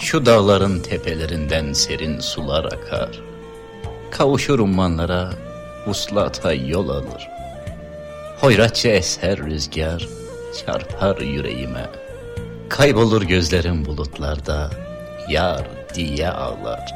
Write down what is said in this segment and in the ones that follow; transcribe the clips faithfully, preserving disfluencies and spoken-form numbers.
Şu dağların tepelerinden serin sular akar. Kavuşur ummanlara, vuslata yol alır. Hoyratça eser rüzgar, çarpar yüreğime. Kaybolur gözlerim bulutlarda, yar diye ağlar.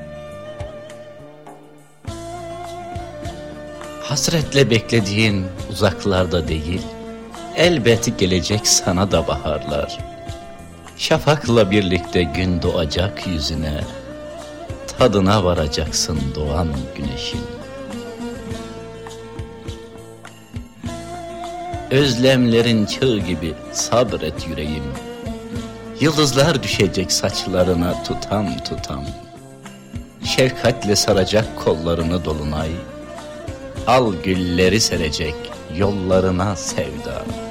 Hasretle beklediğin uzaklarda değil, elbet gelecek sana da baharlar. Şafakla birlikte gün doğacak yüzüne, tadına varacaksın doğan güneşin. Özlemlerin çığ gibi sabret yüreğim. Yıldızlar düşecek saçlarına tutam tutam. Şefkatle saracak kollarını dolunay. Al gülleri serecek yollarına sevda.